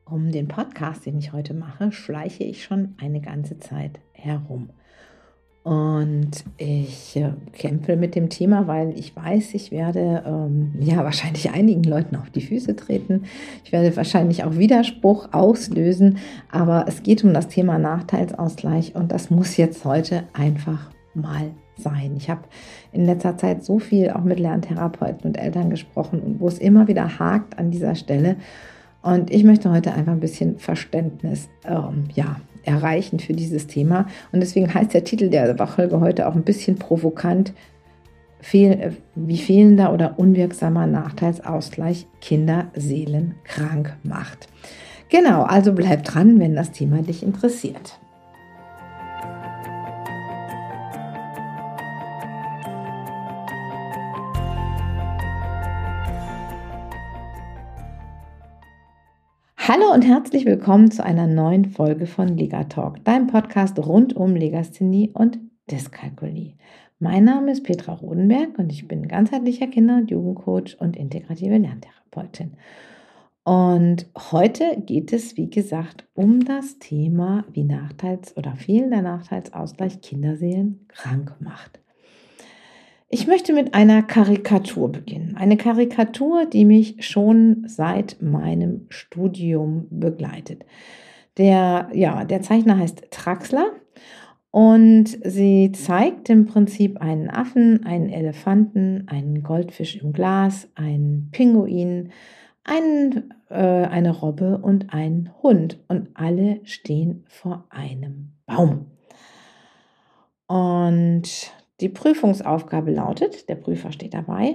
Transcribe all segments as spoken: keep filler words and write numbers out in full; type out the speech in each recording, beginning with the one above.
Um den Podcast, den ich heute mache, schleiche ich schon eine ganze Zeit herum. Und ich äh, kämpfe mit dem Thema, weil ich weiß, ich werde ähm, ja wahrscheinlich einigen Leuten auf die Füße treten. Ich werde wahrscheinlich auch Widerspruch auslösen, aber es geht um das Thema Nachteilsausgleich und das muss jetzt heute einfach mal sein. Ich habe in letzter Zeit so viel auch mit Lerntherapeuten und Eltern gesprochen und wo es immer wieder hakt an dieser Stelle. Und ich möchte heute einfach ein bisschen Verständnis ähm, ja, erreichen für dieses Thema. Und deswegen heißt der Titel der Folge heute auch ein bisschen provokant, fehl, wie fehlender oder unwirksamer Nachteilsausgleich Kinderseelen krank macht. Genau, also bleib dran, wenn das Thema dich interessiert. Hallo und herzlich willkommen zu einer neuen Folge von Legatalk, deinem Podcast rund um Legasthenie und Dyskalkulie. Mein Name ist Petra Rodenberg und ich bin ganzheitlicher Kinder- und Jugendcoach und integrative Lerntherapeutin. Und heute geht es, wie gesagt, um das Thema, wie Nachteils- oder fehlender Nachteilsausgleich Kinderseelen krank macht. Ich möchte mit einer Karikatur beginnen. Eine Karikatur, die mich schon seit meinem Studium begleitet. Der, ja, der Zeichner heißt Traxler und sie zeigt im Prinzip einen Affen, einen Elefanten, einen Goldfisch im Glas, einen Pinguin, einen, äh, eine Robbe und einen Hund. Und alle stehen vor einem Baum. Und die Prüfungsaufgabe lautet, der Prüfer steht dabei,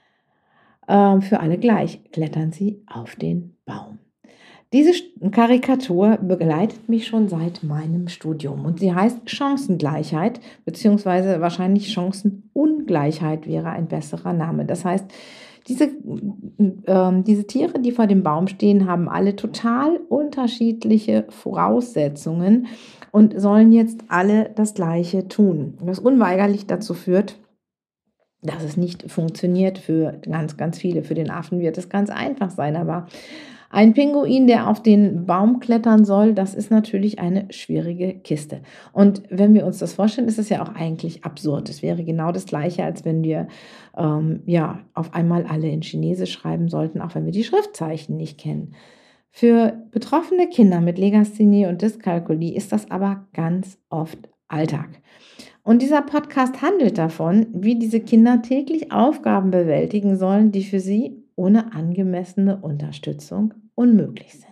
äh, für alle gleich, klettern Sie auf den Baum. Diese Karikatur begleitet mich schon seit meinem Studium und sie heißt Chancengleichheit, beziehungsweise wahrscheinlich Chancenungleichheit wäre ein besserer Name. Das heißt, diese, äh, diese Tiere, die vor dem Baum stehen, haben alle total unterschiedliche Voraussetzungen und sollen jetzt alle das Gleiche tun. Was unweigerlich dazu führt, dass es nicht funktioniert für ganz, ganz viele. Für den Affen wird es ganz einfach sein, aber ein Pinguin, der auf den Baum klettern soll, das ist natürlich eine schwierige Kiste. Und wenn wir uns das vorstellen, ist es ja auch eigentlich absurd. Es wäre genau das Gleiche, als wenn wir ähm, ja, auf einmal alle in Chinesisch schreiben sollten, auch wenn wir die Schriftzeichen nicht kennen. Für betroffene Kinder mit Legasthenie und Dyskalkulie ist das aber ganz oft Alltag. Und dieser Podcast handelt davon, wie diese Kinder täglich Aufgaben bewältigen sollen, die für sie ohne angemessene Unterstützung unmöglich sind.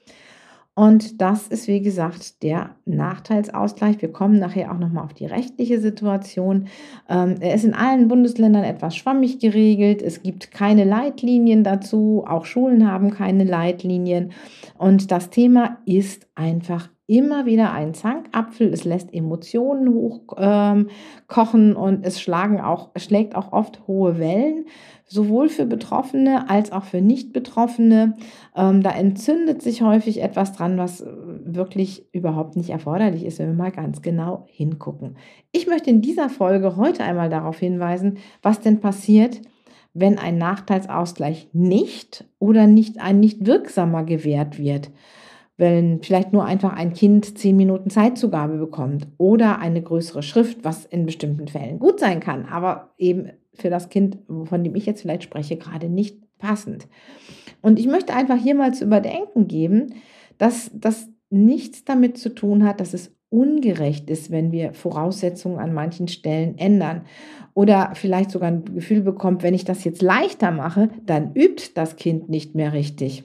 Und das ist, wie gesagt, der Nachteilsausgleich. Wir kommen nachher auch nochmal auf die rechtliche Situation. Ähm, er ist in allen Bundesländern etwas schwammig geregelt. Es gibt keine Leitlinien dazu. Auch Schulen haben keine Leitlinien. Und das Thema ist einfach immer wieder ein Zankapfel. Es lässt Emotionen hochkochen ähm, und es schlagen auch, schlägt auch oft hohe Wellen, sowohl für Betroffene als auch für Nicht-Betroffene. Ähm, da entzündet sich häufig etwas dran, was wirklich überhaupt nicht erforderlich ist, wenn wir mal ganz genau hingucken. Ich möchte in dieser Folge heute einmal darauf hinweisen, was denn passiert, wenn ein Nachteilsausgleich nicht oder nicht ein nicht wirksamer gewährt wird. Wenn vielleicht nur einfach ein Kind zehn Minuten Zeitzugabe bekommt oder eine größere Schrift, was in bestimmten Fällen gut sein kann, aber eben für das Kind, von dem ich jetzt vielleicht spreche, gerade nicht passend. Und ich möchte einfach hier mal zu überdenken geben, dass das nichts damit zu tun hat, dass es ungerecht ist, wenn wir Voraussetzungen an manchen Stellen ändern oder vielleicht sogar ein Gefühl bekommt, wenn ich das jetzt leichter mache, dann übt das Kind nicht mehr richtig.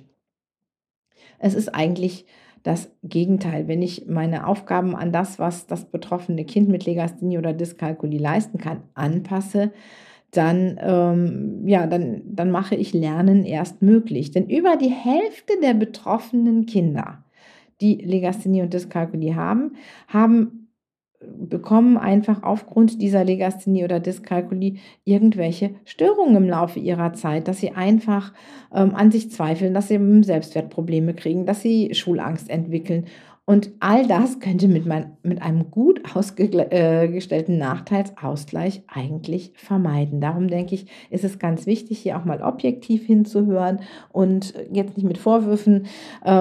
Es ist eigentlich das Gegenteil. Wenn ich meine Aufgaben an das, was das betroffene Kind mit Legasthenie oder Dyskalkulie leisten kann, anpasse, dann, ähm, ja, dann, dann mache ich Lernen erst möglich. Denn über die Hälfte der betroffenen Kinder, die Legasthenie und Dyskalkulie haben, haben bekommen einfach aufgrund dieser Legasthenie oder Dyskalkulie irgendwelche Störungen im Laufe ihrer Zeit, dass sie einfach ähm, an sich zweifeln, dass sie Selbstwertprobleme kriegen, dass sie Schulangst entwickeln. Und all das könnte mit, mein, mit einem gut ausgestellten Nachteilsausgleich eigentlich vermeiden. Darum denke ich, ist es ganz wichtig, hier auch mal objektiv hinzuhören und jetzt nicht mit Vorwürfen ähm,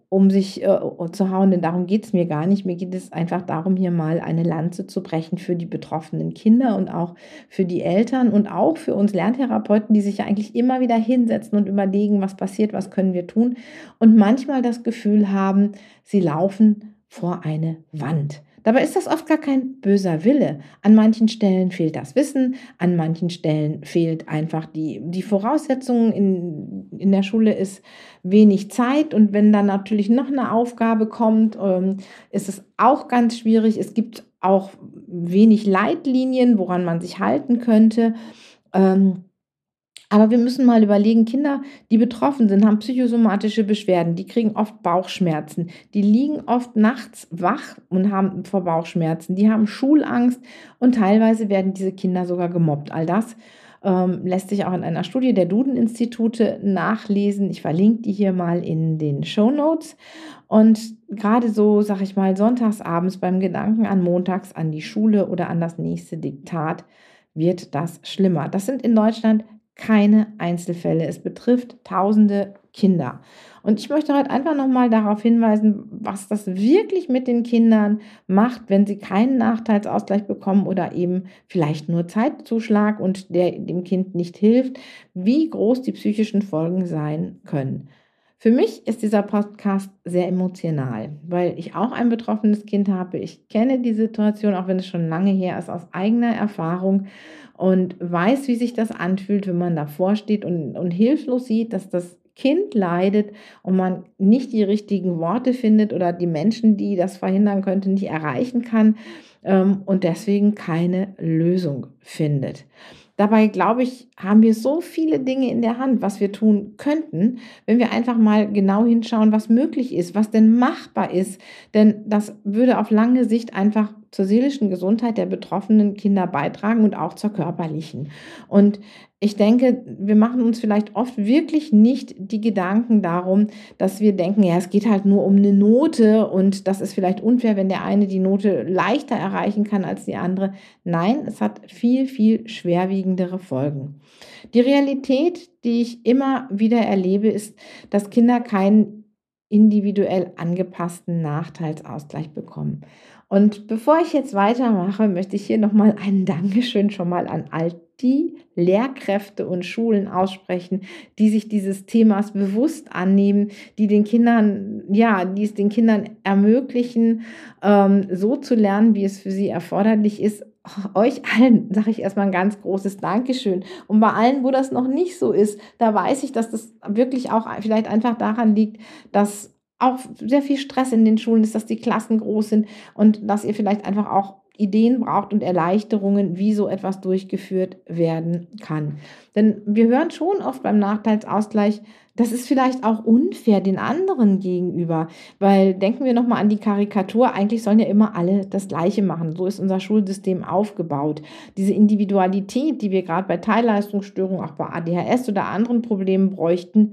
um sich äh, zu hauen, denn darum geht es mir gar nicht. Mir geht es einfach darum, hier mal eine Lanze zu brechen für die betroffenen Kinder und auch für die Eltern und auch für uns Lerntherapeuten, die sich ja eigentlich immer wieder hinsetzen und überlegen, was passiert, was können wir tun und manchmal das Gefühl haben, sie laufen vor eine Wand. Dabei ist das oft gar kein böser Wille. An manchen Stellen fehlt das Wissen, an manchen Stellen fehlt einfach die, die Voraussetzungen. In, in der Schule ist wenig Zeit und wenn dann natürlich noch eine Aufgabe kommt, ähm, ist es auch ganz schwierig. Es gibt auch wenig Leitlinien, woran man sich halten könnte. Ähm, aber wir müssen mal überlegen, Kinder, die betroffen sind, haben psychosomatische Beschwerden, die kriegen oft Bauchschmerzen, die liegen oft nachts wach und haben vor Bauchschmerzen, die haben Schulangst und teilweise werden diese Kinder sogar gemobbt. All das ähm, lässt sich auch in einer Studie der Duden-Institute nachlesen. Ich verlinke die hier mal in den Shownotes. Und gerade so, sag ich mal, sonntagsabends beim Gedanken an montags an die Schule oder an das nächste Diktat wird das schlimmer. Das sind in Deutschland keine Einzelfälle. Es betrifft tausende Kinder. Und ich möchte heute einfach nochmal darauf hinweisen, was das wirklich mit den Kindern macht, wenn sie keinen Nachteilsausgleich bekommen oder eben vielleicht nur Zeitzuschlag und der dem Kind nicht hilft, wie groß die psychischen Folgen sein können. Für mich ist dieser Podcast sehr emotional, weil ich auch ein betroffenes Kind habe. Ich kenne die Situation, auch wenn es schon lange her ist, aus eigener Erfahrung und weiß, wie sich das anfühlt, wenn man davor steht und, und hilflos sieht, dass das Kind leidet und man nicht die richtigen Worte findet oder die Menschen, die das verhindern könnten, nicht erreichen kann ähm, und deswegen keine Lösung findet. Dabei, glaube ich, haben wir so viele Dinge in der Hand, was wir tun könnten, wenn wir einfach mal genau hinschauen, was möglich ist, was denn machbar ist. Denn das würde auf lange Sicht einfach zur seelischen Gesundheit der betroffenen Kinder beitragen und auch zur körperlichen. Und ich denke, wir machen uns vielleicht oft wirklich nicht die Gedanken darum, dass wir denken, ja, es geht halt nur um eine Note und das ist vielleicht unfair, wenn der eine die Note leichter erreichen kann als die andere. Nein, es hat viel, viel schwerwiegendere Folgen. Die Realität, die ich immer wieder erlebe, ist, dass Kinder keinen individuell angepassten Nachteilsausgleich bekommen. Und bevor ich jetzt weitermache, möchte ich hier nochmal ein Dankeschön schon mal an all die Lehrkräfte und Schulen aussprechen, die sich dieses Themas bewusst annehmen, die den Kindern, ja, die es den Kindern ermöglichen, ähm, so zu lernen, wie es für sie erforderlich ist. Euch allen sage ich erstmal ein ganz großes Dankeschön. Und bei allen, wo das noch nicht so ist, da weiß ich, dass das wirklich auch vielleicht einfach daran liegt, dass auch sehr viel Stress in den Schulen ist, dass die Klassen groß sind und dass ihr vielleicht einfach auch Ideen braucht und Erleichterungen, wie so etwas durchgeführt werden kann. Denn wir hören schon oft beim Nachteilsausgleich, das ist vielleicht auch unfair den anderen gegenüber, weil denken wir nochmal an die Karikatur, eigentlich sollen ja immer alle das Gleiche machen. So ist unser Schulsystem aufgebaut. Diese Individualität, die wir gerade bei Teilleistungsstörungen, auch bei A D H S oder anderen Problemen bräuchten,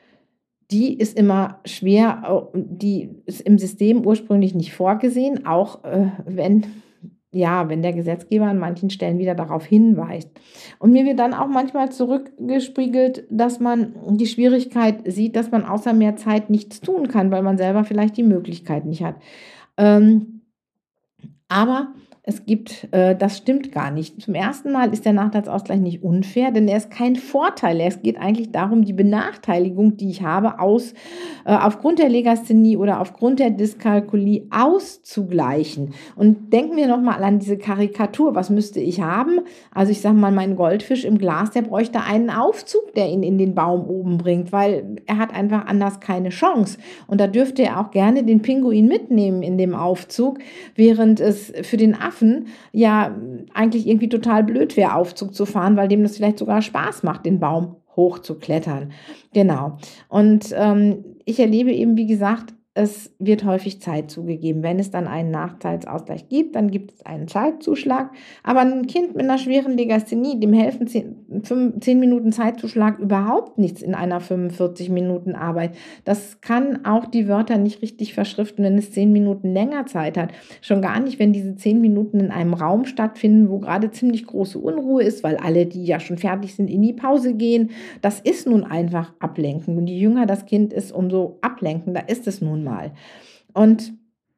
die ist immer schwer, die ist im System ursprünglich nicht vorgesehen, auch äh, wenn, ja, wenn der Gesetzgeber an manchen Stellen wieder darauf hinweist. Und mir wird dann auch manchmal zurückgespiegelt, dass man die Schwierigkeit sieht, dass man außer mehr Zeit nichts tun kann, weil man selber vielleicht die Möglichkeit nicht hat. Ähm, aber es gibt, äh, das stimmt gar nicht. Zum ersten Mal ist der Nachteilsausgleich nicht unfair, denn er ist kein Vorteil. Es geht eigentlich darum, die Benachteiligung, die ich habe, aus, äh, aufgrund der Legasthenie oder aufgrund der Dyskalkulie auszugleichen. Und denken wir nochmal an diese Karikatur. Was müsste ich haben? Also ich sage mal, mein Goldfisch im Glas, der bräuchte einen Aufzug, der ihn in den Baum oben bringt, weil er hat einfach anders keine Chance. Und da dürfte er auch gerne den Pinguin mitnehmen in dem Aufzug, während es für den Affen ja eigentlich irgendwie total blöd wäre, Aufzug zu fahren, weil dem das vielleicht sogar Spaß macht, den Baum hochzuklettern. Genau. Und ähm, ich erlebe eben, wie gesagt, es wird häufig Zeit zugegeben. Wenn es dann einen Nachteilsausgleich gibt, dann gibt es einen Zeitzuschlag. Aber ein Kind mit einer schweren Legasthenie, dem helfen zehn Minuten Zeitzuschlag überhaupt nichts in einer fünfundvierzig Minuten Arbeit. Das kann auch die Wörter nicht richtig verschriften, wenn es zehn Minuten länger Zeit hat. Schon gar nicht, wenn diese zehn Minuten in einem Raum stattfinden, wo gerade ziemlich große Unruhe ist, weil alle, die ja schon fertig sind, in die Pause gehen. Das ist nun einfach ablenkend. Und je jünger das Kind ist, umso ablenkender ist es nun mal. mal. Und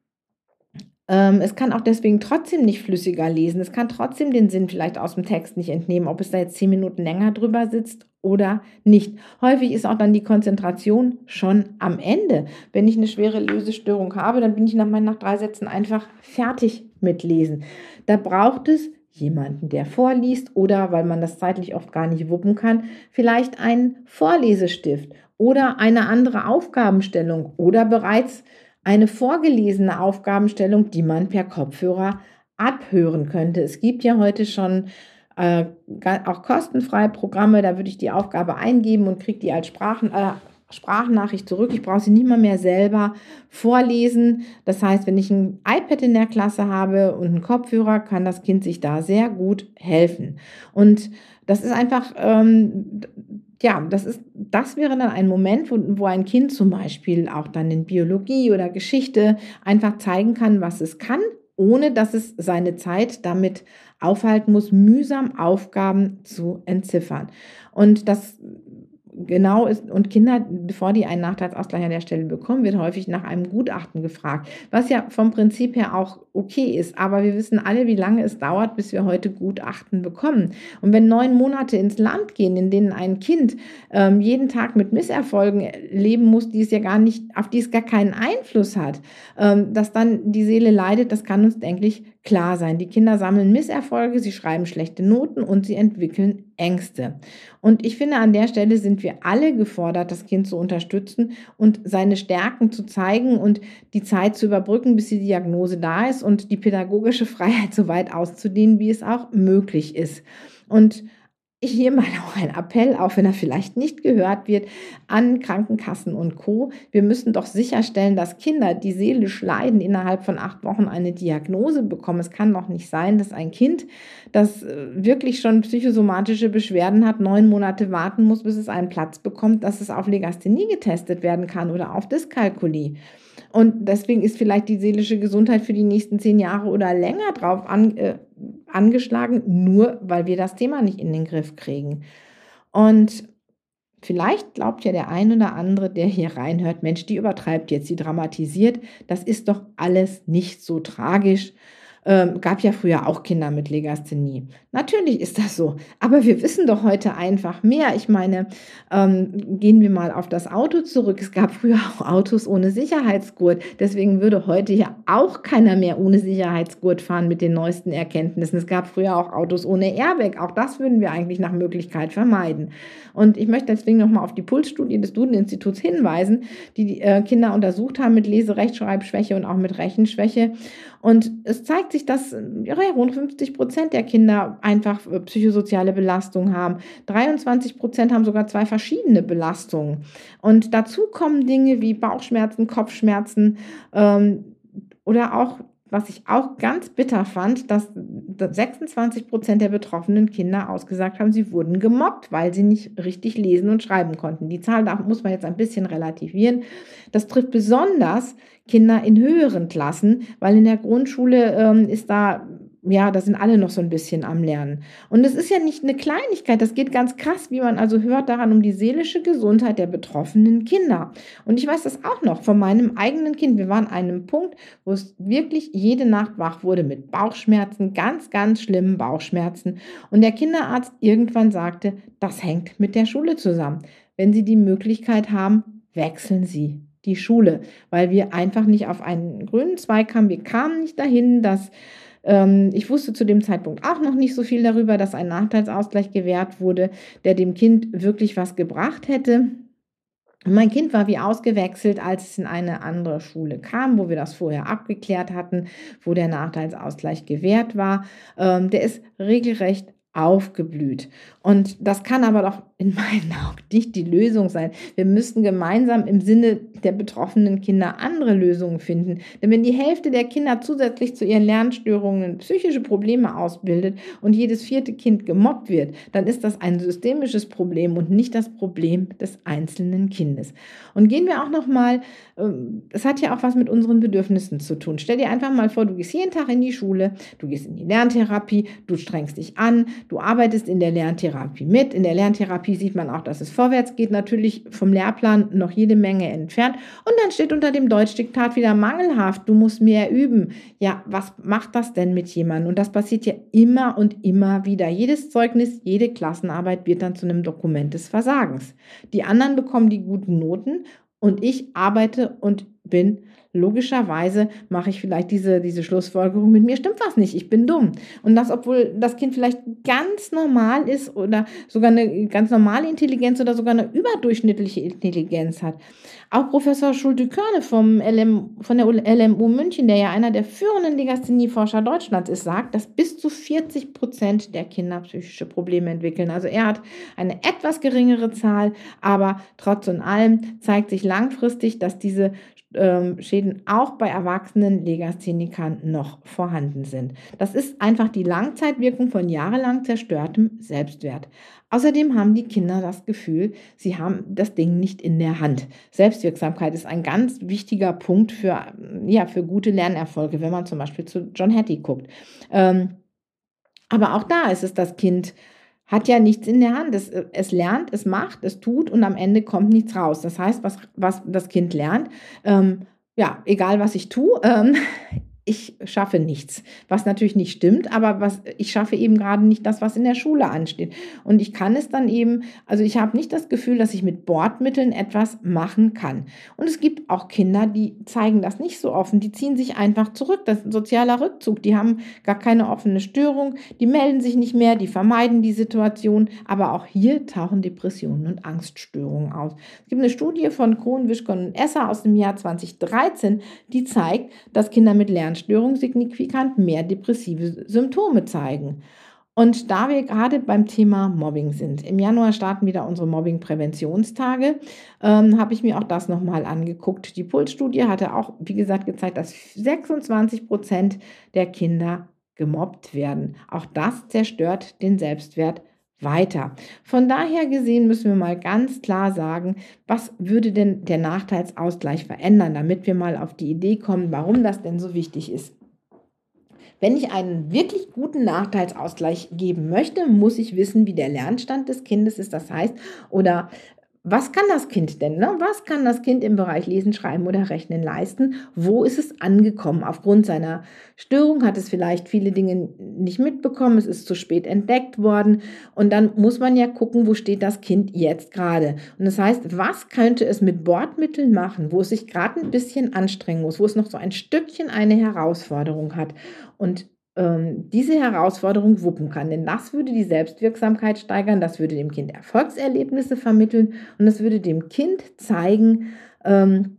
ähm, es kann auch deswegen trotzdem nicht flüssiger lesen. Es kann trotzdem den Sinn vielleicht aus dem Text nicht entnehmen, ob es da jetzt zehn Minuten länger drüber sitzt oder nicht. Häufig ist auch dann die Konzentration schon am Ende. Wenn ich eine schwere Lesestörung habe, dann bin ich nach meinen nach drei Sätzen einfach fertig mit Lesen. Da braucht es jemanden, der vorliest oder, weil man das zeitlich oft gar nicht wuppen kann, vielleicht einen Vorlesestift oder eine andere Aufgabenstellung oder bereits eine vorgelesene Aufgabenstellung, die man per Kopfhörer abhören könnte. Es gibt ja heute schon äh, auch kostenfreie Programme, da würde ich die Aufgabe eingeben und kriege die als Sprachen, äh, Sprachnachricht zurück. Ich brauche sie nicht mal mehr selber vorlesen. Das heißt, wenn ich ein iPad in der Klasse habe und einen Kopfhörer, kann das Kind sich da sehr gut helfen. Und das ist einfach, ähm, ja, das ist, das wäre dann ein Moment, wo, wo ein Kind zum Beispiel auch dann in Biologie oder Geschichte einfach zeigen kann, was es kann, ohne dass es seine Zeit damit aufhalten muss, mühsam Aufgaben zu entziffern. Und das genau ist, und Kinder, bevor die einen Nachteilsausgleich an der Stelle bekommen, wird häufig nach einem Gutachten gefragt, was ja vom Prinzip her auch okay ist, aber wir wissen alle, wie lange es dauert, bis wir heute Gutachten bekommen. Und wenn neun Monate ins Land gehen, in denen ein Kind ähm, jeden Tag mit Misserfolgen leben muss, die es ja gar nicht, auf die es gar keinen Einfluss hat, ähm, dass dann die Seele leidet, das kann uns, denke ich, klar sein. Die Kinder sammeln Misserfolge, sie schreiben schlechte Noten und sie entwickeln Ängste. Und ich finde, an der Stelle sind wir alle gefordert, das Kind zu unterstützen und seine Stärken zu zeigen und die Zeit zu überbrücken, bis die Diagnose da ist und die pädagogische Freiheit so weit auszudehnen, wie es auch möglich ist. Und hier mal auch ein Appell, auch wenn er vielleicht nicht gehört wird, an Krankenkassen und Co. Wir müssen doch sicherstellen, dass Kinder, die seelisch leiden, innerhalb von acht Wochen eine Diagnose bekommen. Es kann doch nicht sein, dass ein Kind, das wirklich schon psychosomatische Beschwerden hat, neun Monate warten muss, bis es einen Platz bekommt, dass es auf Legasthenie getestet werden kann oder auf Dyskalkulie. Und deswegen ist vielleicht die seelische Gesundheit für die nächsten zehn Jahre oder länger drauf an, äh, angeschlagen, nur weil wir das Thema nicht in den Griff kriegen. Und vielleicht glaubt ja der ein oder andere, der hier reinhört, Mensch, die übertreibt jetzt, die dramatisiert, das ist doch alles nicht so tragisch. Ähm, gab ja früher auch Kinder mit Legasthenie. Natürlich ist das so, aber wir wissen doch heute einfach mehr. Ich meine, ähm, gehen wir mal auf das Auto zurück. Es gab früher auch Autos ohne Sicherheitsgurt. Deswegen würde heute ja auch keiner mehr ohne Sicherheitsgurt fahren mit den neuesten Erkenntnissen. Es gab früher auch Autos ohne Airbag. Auch das würden wir eigentlich nach Möglichkeit vermeiden. Und ich möchte deswegen nochmal auf die Pulsstudie des Duden-Instituts hinweisen, die, die äh, Kinder untersucht haben mit Lese-, Rechtschreibschwäche und auch mit Rechenschwäche. Und es zeigt sich, dass ja, rund fünfzig Prozent der Kinder einfach psychosoziale Belastung haben. dreiundzwanzig Prozent haben sogar zwei verschiedene Belastungen. Und dazu kommen Dinge wie Bauchschmerzen, Kopfschmerzen ähm, oder auch, was ich auch ganz bitter fand, dass sechsundzwanzig Prozent der betroffenen Kinder ausgesagt haben, sie wurden gemobbt, weil sie nicht richtig lesen und schreiben konnten. Die Zahl da muss man jetzt ein bisschen relativieren. Das trifft besonders Kinder in höheren Klassen, weil in der Grundschule ähm, ist da, ja, da sind alle noch so ein bisschen am Lernen. Und es ist ja nicht eine Kleinigkeit, das geht ganz krass, wie man also hört, daran um die seelische Gesundheit der betroffenen Kinder. Und ich weiß das auch noch von meinem eigenen Kind. Wir waren an einem Punkt, wo es wirklich jede Nacht wach wurde mit Bauchschmerzen, ganz, ganz schlimmen Bauchschmerzen. Und der Kinderarzt irgendwann sagte, das hängt mit der Schule zusammen. Wenn Sie die Möglichkeit haben, wechseln Sie die Schule, weil wir einfach nicht auf einen grünen Zweig kamen. Wir kamen nicht dahin, dass ähm, ich wusste zu dem Zeitpunkt auch noch nicht so viel darüber, dass ein Nachteilsausgleich gewährt wurde, der dem Kind wirklich was gebracht hätte. Und mein Kind war wie ausgewechselt, als es in eine andere Schule kam, wo wir das vorher abgeklärt hatten, wo der Nachteilsausgleich gewährt war. Ähm, der ist regelrecht aufgeblüht. Und das kann aber doch in meinen Augen nicht die Lösung sein. Wir müssten gemeinsam im Sinne der betroffenen Kinder andere Lösungen finden. Denn wenn die Hälfte der Kinder zusätzlich zu ihren Lernstörungen psychische Probleme ausbildet und jedes vierte Kind gemobbt wird, dann ist das ein systemisches Problem und nicht das Problem des einzelnen Kindes. Und gehen wir auch noch mal, es hat ja auch was mit unseren Bedürfnissen zu tun. Stell dir einfach mal vor, du gehst jeden Tag in die Schule, du gehst in die Lerntherapie, du strengst dich an, du arbeitest in der Lerntherapie mit. In der Lerntherapie Lerntherapie sieht man auch, dass es vorwärts geht. Natürlich vom Lehrplan noch jede Menge entfernt. Und dann steht unter dem Deutschdiktat wieder mangelhaft. Du musst mehr üben. Ja, was macht das denn mit jemandem? Und das passiert ja immer und immer wieder. Jedes Zeugnis, jede Klassenarbeit wird dann zu einem Dokument des Versagens. Die anderen bekommen die guten Noten und ich arbeite und bin logischerweise, mache ich vielleicht diese, diese Schlussfolgerung, mit mir stimmt was nicht, ich bin dumm. Und das, obwohl das Kind vielleicht ganz normal ist oder sogar eine ganz normale Intelligenz oder sogar eine überdurchschnittliche Intelligenz hat. Auch Professor Schulte-Körne vom L M, von der L M U München, der ja einer der führenden Legasthenie-Forscher Deutschlands ist, sagt, dass bis zu vierzig Prozent der Kinder psychische Probleme entwickeln. Also er hat eine etwas geringere Zahl, aber trotz und allem zeigt sich langfristig, dass diese ähm, Schäden auch bei erwachsenen Legasthenikern noch vorhanden sind. Das ist einfach die Langzeitwirkung von jahrelang zerstörtem Selbstwert. Außerdem haben die Kinder das Gefühl, sie haben das Ding nicht in der Hand. Selbstwirksamkeit ist ein ganz wichtiger Punkt für, ja, für gute Lernerfolge, wenn man zum Beispiel zu John Hattie guckt. Ähm, aber auch da ist es das Kind, hat ja nichts in der Hand. Es, es lernt, es macht, es tut und am Ende kommt nichts raus. Das heißt, was, was das Kind lernt, ähm, ja, egal was ich tue, ähm, ich schaffe nichts, was natürlich nicht stimmt, aber was ich schaffe eben gerade nicht das, was in der Schule ansteht. Und ich kann es dann eben, also ich habe nicht das Gefühl, dass ich mit Bordmitteln etwas machen kann. Und es gibt auch Kinder, die zeigen das nicht so offen, die ziehen sich einfach zurück. Das ist ein sozialer Rückzug, die haben gar keine offene Störung, die melden sich nicht mehr, die vermeiden die Situation, aber auch hier tauchen Depressionen und Angststörungen auf. Es gibt eine Studie von Krohn, Wischkon und Esser aus dem Jahr zweitausenddreizehn, die zeigt, dass Kinder mit Lernstörungen signifikant mehr depressive Symptome zeigen. Und da wir gerade beim Thema Mobbing sind, im Januar starten wieder unsere Mobbing-Präventionstage, ähm, habe ich mir auch das nochmal angeguckt. Die Puls-Studie hatte auch, wie gesagt, gezeigt, dass sechsundzwanzig Prozent der Kinder gemobbt werden. Auch das zerstört den Selbstwert weiter. Von daher gesehen müssen wir mal ganz klar sagen, was würde denn der Nachteilsausgleich verändern, damit wir mal auf die Idee kommen, warum das denn so wichtig ist. Wenn ich einen wirklich guten Nachteilsausgleich geben möchte, muss ich wissen, wie der Lernstand des Kindes ist. Das heißt, oder was kann das Kind denn? Ne? Was kann das Kind im Bereich Lesen, Schreiben oder Rechnen leisten? Wo ist es angekommen? Aufgrund seiner Störung hat es vielleicht viele Dinge nicht mitbekommen. Es ist zu spät entdeckt worden. Und dann muss man ja gucken, wo steht das Kind jetzt gerade? Und das heißt, was könnte es mit Bordmitteln machen, wo es sich gerade ein bisschen anstrengen muss, wo es noch so ein Stückchen eine Herausforderung hat? Und diese Herausforderung wuppen kann. Denn das würde die Selbstwirksamkeit steigern, das würde dem Kind Erfolgserlebnisse vermitteln und das würde dem Kind zeigen, ähm,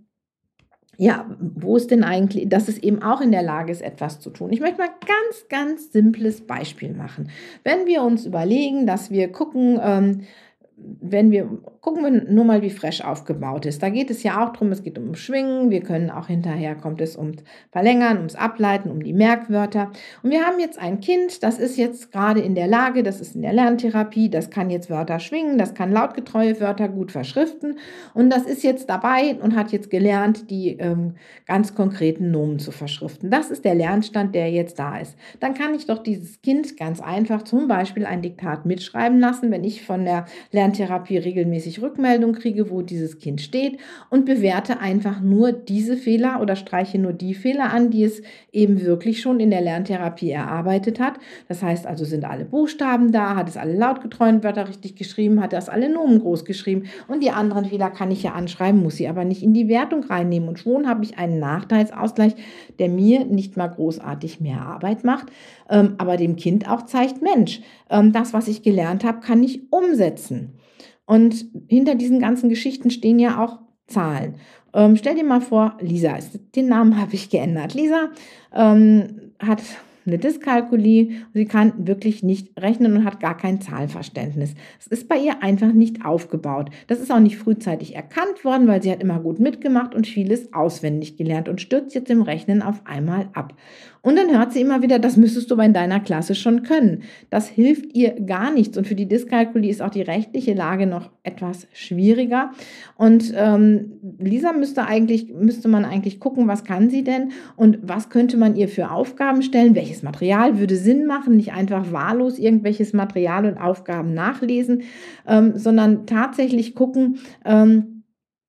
ja, wo es denn eigentlich, dass es eben auch in der Lage ist, etwas zu tun. Ich möchte mal ein ganz, ganz simples Beispiel machen. Wenn wir uns überlegen, dass wir gucken, ähm, wenn wir, gucken wir nur mal, wie Fresh aufgebaut ist. Da geht es ja auch darum, es geht um Schwingen, wir können auch hinterher, kommt es ums Verlängern, ums Ableiten, um die Merkwörter. Und wir haben jetzt ein Kind, das ist jetzt gerade in der Lage, das ist in der Lerntherapie, das kann jetzt Wörter schwingen, das kann lautgetreue Wörter gut verschriften und das ist jetzt dabei und hat jetzt gelernt, die ähm, ganz konkreten Nomen zu verschriften. Das ist der Lernstand, der jetzt da ist. Dann kann ich doch dieses Kind ganz einfach zum Beispiel ein Diktat mitschreiben lassen, wenn ich von der Lerntherapie Therapie regelmäßig Rückmeldung kriege, wo dieses Kind steht und bewerte einfach nur diese Fehler oder streiche nur die Fehler an, die es eben wirklich schon in der Lerntherapie erarbeitet hat. Das heißt also, sind alle Buchstaben da, hat es alle lautgetreuen Wörter richtig geschrieben, hat es alle Nomen groß geschrieben und die anderen Fehler kann ich ja anschreiben, muss sie aber nicht in die Wertung reinnehmen und schon habe ich einen Nachteilsausgleich, der mir nicht mal großartig mehr Arbeit macht, ähm, aber dem Kind auch zeigt, Mensch, ähm, das, was ich gelernt habe, kann ich umsetzen. Und hinter diesen ganzen Geschichten stehen ja auch Zahlen. Ähm, stell dir mal vor, Lisa, ist, den Namen habe ich geändert. Lisa ähm, hat eine Dyskalkulie, sie kann wirklich nicht rechnen und hat gar kein Zahlenverständnis. Es ist bei ihr einfach nicht aufgebaut. Das ist auch nicht frühzeitig erkannt worden, weil sie hat immer gut mitgemacht und vieles auswendig gelernt und stürzt jetzt im Rechnen auf einmal ab. Und dann hört sie immer wieder, das müsstest du aber in deiner Klasse schon können. Das hilft ihr gar nichts. Und für die Dyskalkulie ist auch die rechtliche Lage noch etwas schwieriger. Und ähm, Lisa müsste eigentlich, müsste man eigentlich gucken, was kann sie denn und was könnte man ihr für Aufgaben stellen? Welches Material würde Sinn machen? Nicht einfach wahllos irgendwelches Material und Aufgaben nachlesen, ähm, sondern tatsächlich gucken, ähm,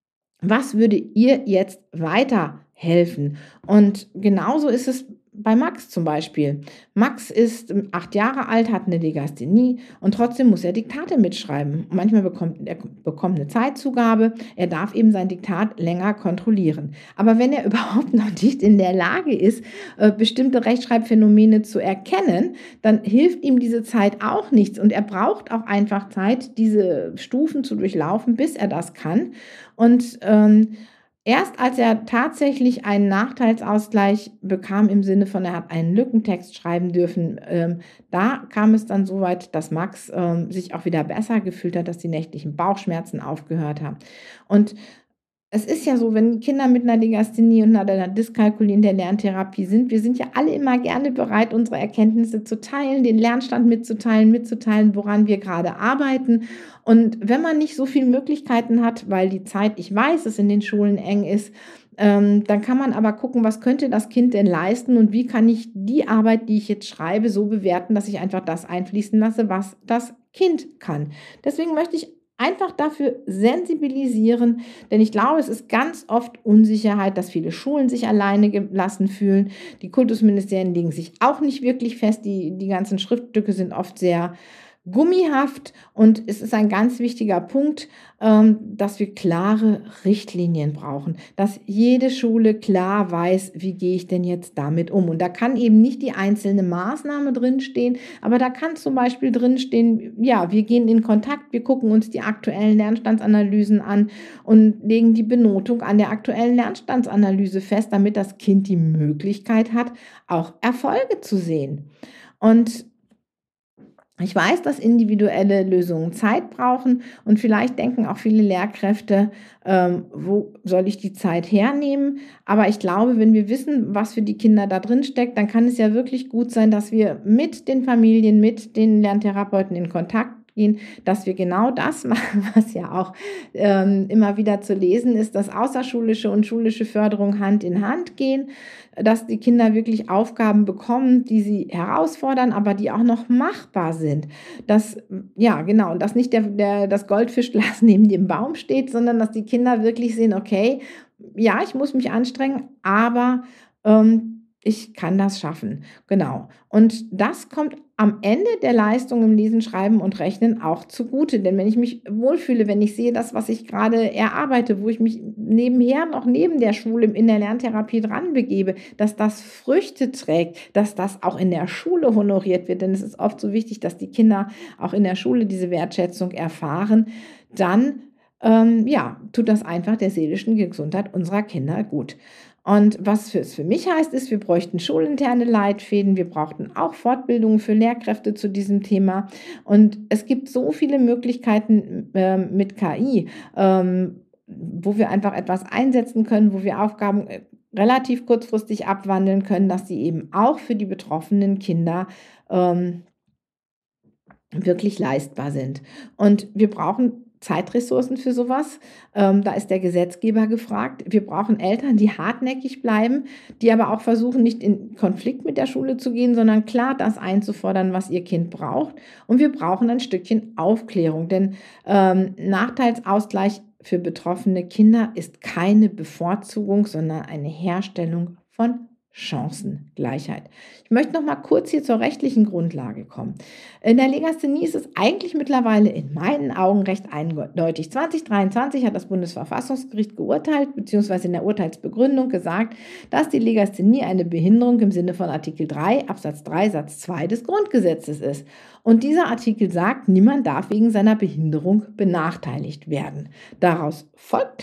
was würde ihr jetzt weiterhelfen? Und genauso ist es bei Max zum Beispiel. Max ist acht Jahre alt, hat eine Legasthenie und trotzdem muss er Diktate mitschreiben. Und manchmal bekommt er bekommt eine Zeitzugabe, er darf eben sein Diktat länger kontrollieren. Aber wenn er überhaupt noch nicht in der Lage ist, äh, bestimmte Rechtschreibphänomene zu erkennen, dann hilft ihm diese Zeit auch nichts. Und er braucht auch einfach Zeit, diese Stufen zu durchlaufen, bis er das kann. Und ähm, erst als er tatsächlich einen Nachteilsausgleich bekam, im Sinne von, er hat einen Lückentext schreiben dürfen, ähm, da kam es dann so weit, dass Max ähm, sich auch wieder besser gefühlt hat, dass die nächtlichen Bauchschmerzen aufgehört haben. Und es ist ja so, wenn Kinder mit einer Legasthenie und einer Dyskalkulie in der Lerntherapie sind, wir sind ja alle immer gerne bereit, unsere Erkenntnisse zu teilen, den Lernstand mitzuteilen, mitzuteilen, woran wir gerade arbeiten. Und wenn man nicht so viele Möglichkeiten hat, weil die Zeit, ich weiß, es in den Schulen eng ist, ähm, dann kann man aber gucken, was könnte das Kind denn leisten und wie kann ich die Arbeit, die ich jetzt schreibe, so bewerten, dass ich einfach das einfließen lasse, was das Kind kann. Deswegen möchte ich einfach dafür sensibilisieren, denn ich glaube, es ist ganz oft Unsicherheit, dass viele Schulen sich alleine gelassen fühlen. Die Kultusministerien legen sich auch nicht wirklich fest. Die, die ganzen Schriftstücke sind oft sehr gummihaft und es ist ein ganz wichtiger Punkt, ähm, dass wir klare Richtlinien brauchen, dass jede Schule klar weiß, wie gehe ich denn jetzt damit um. Und da kann eben nicht die einzelne Maßnahme drinstehen, aber da kann zum Beispiel drinstehen, ja, wir gehen in Kontakt, wir gucken uns die aktuellen Lernstandsanalysen an und legen die Benotung an der aktuellen Lernstandsanalyse fest, damit das Kind die Möglichkeit hat, auch Erfolge zu sehen. Und ich weiß, dass individuelle Lösungen Zeit brauchen und vielleicht denken auch viele Lehrkräfte, ähm, wo soll ich die Zeit hernehmen? Aber ich glaube, wenn wir wissen, was für die Kinder da drin steckt, dann kann es ja wirklich gut sein, dass wir mit den Familien, mit den Lerntherapeuten in Kontakt gehen, dass wir genau das machen, was ja auch ähm, immer wieder zu lesen ist, dass außerschulische und schulische Förderung Hand in Hand gehen, dass die Kinder wirklich Aufgaben bekommen, die sie herausfordern, aber die auch noch machbar sind. Dass, ja, genau, und dass nicht der, der, das Goldfischglas neben dem Baum steht, sondern dass die Kinder wirklich sehen, okay, ja, ich muss mich anstrengen, aber ähm, ich kann das schaffen. Genau. Und das kommt am Ende der Leistung im Lesen, Schreiben und Rechnen auch zugute. Denn wenn ich mich wohlfühle, wenn ich sehe, das, was ich gerade erarbeite, wo ich mich nebenher noch neben der Schule in der Lerntherapie dran begebe, dass das Früchte trägt, dass das auch in der Schule honoriert wird, denn es ist oft so wichtig, dass die Kinder auch in der Schule diese Wertschätzung erfahren, dann ähm, ja, tut das einfach der seelischen Gesundheit unserer Kinder gut. Und was es für mich heißt, ist, wir bräuchten schulinterne Leitfäden, wir brauchten auch Fortbildungen für Lehrkräfte zu diesem Thema. Und es gibt so viele Möglichkeiten äh, mit K I, ähm, wo wir einfach etwas einsetzen können, wo wir Aufgaben äh, relativ kurzfristig abwandeln können, dass sie eben auch für die betroffenen Kinder ähm, wirklich leistbar sind. Und wir brauchen Zeitressourcen für sowas. Ähm, da ist der Gesetzgeber gefragt. Wir brauchen Eltern, die hartnäckig bleiben, die aber auch versuchen, nicht in Konflikt mit der Schule zu gehen, sondern klar das einzufordern, was ihr Kind braucht. Und wir brauchen ein Stückchen Aufklärung, denn ähm, Nachteilsausgleich für betroffene Kinder ist keine Bevorzugung, sondern eine Herstellung von Chancengleichheit. Ich möchte noch mal kurz hier zur rechtlichen Grundlage kommen. In der Legasthenie ist es eigentlich mittlerweile in meinen Augen recht eindeutig. zwanzig dreiundzwanzig hat das Bundesverfassungsgericht geurteilt, beziehungsweise in der Urteilsbegründung gesagt, dass die Legasthenie eine Behinderung im Sinne von Artikel drei Absatz drei Satz zwei des Grundgesetzes ist. Und dieser Artikel sagt, niemand darf wegen seiner Behinderung benachteiligt werden. Daraus folgt,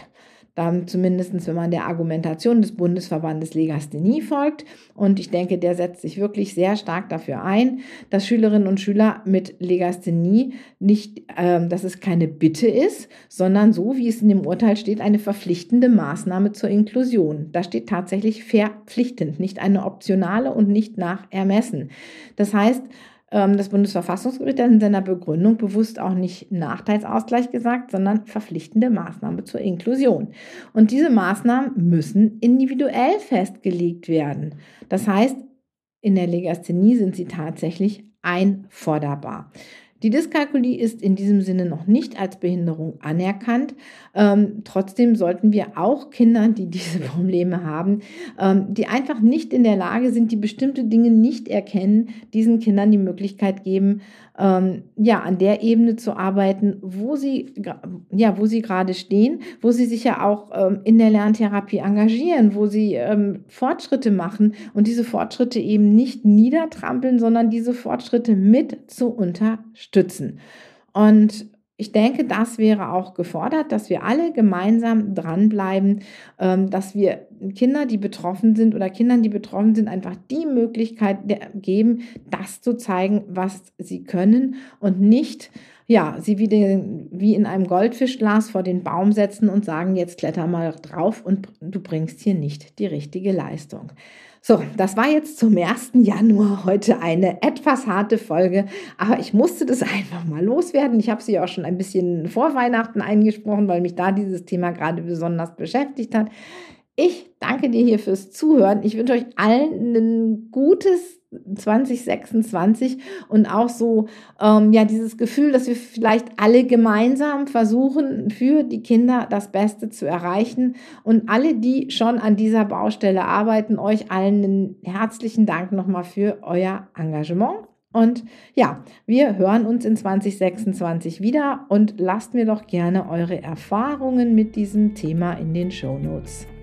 Dann zumindest, wenn man der Argumentation des Bundesverbandes Legasthenie folgt. Und ich denke, der setzt sich wirklich sehr stark dafür ein, dass Schülerinnen und Schüler mit Legasthenie nicht, äh, dass es keine Bitte ist, sondern so, wie es in dem Urteil steht, eine verpflichtende Maßnahme zur Inklusion. Da steht tatsächlich verpflichtend, nicht eine optionale und nicht nach Ermessen. Das heißt, das Bundesverfassungsgericht hat in seiner Begründung bewusst auch nicht Nachteilsausgleich gesagt, sondern verpflichtende Maßnahme zur Inklusion. Und diese Maßnahmen müssen individuell festgelegt werden. Das heißt, in der Legasthenie sind sie tatsächlich einforderbar. Die Dyskalkulie ist in diesem Sinne noch nicht als Behinderung anerkannt. Ähm, trotzdem sollten wir auch Kindern, die diese Probleme haben, ähm, die einfach nicht in der Lage sind, die bestimmte Dinge nicht erkennen, diesen Kindern die Möglichkeit geben, ähm, ja, an der Ebene zu arbeiten, wo sie, ja, wo sie gerade stehen, wo sie sich ja auch ähm, in der Lerntherapie engagieren, wo sie ähm, Fortschritte machen und diese Fortschritte eben nicht niedertrampeln, sondern diese Fortschritte mit zu unterstützen. Und ich denke, das wäre auch gefordert, dass wir alle gemeinsam dranbleiben, ähm, dass wir Kinder, die betroffen sind oder Kindern, die betroffen sind, einfach die Möglichkeit geben, das zu zeigen, was sie können und nicht, ja, sie wie, den, wie in einem Goldfischglas vor den Baum setzen und sagen, jetzt kletter mal drauf und du bringst hier nicht die richtige Leistung. So, das war jetzt zum ersten Januar heute eine etwas harte Folge, aber ich musste das einfach mal loswerden. Ich habe sie auch schon ein bisschen vor Weihnachten eingesprochen, weil mich da dieses Thema gerade besonders beschäftigt hat. Ich danke dir hier fürs Zuhören. Ich wünsche euch allen ein gutes zwanzig sechsundzwanzig und auch so ähm, ja dieses Gefühl, dass wir vielleicht alle gemeinsam versuchen, für die Kinder das Beste zu erreichen, und alle, die schon an dieser Baustelle arbeiten, euch allen einen herzlichen Dank nochmal für euer Engagement. Und ja, wir hören uns in zwanzig sechsundzwanzig wieder, und lasst mir doch gerne eure Erfahrungen mit diesem Thema in den Shownotes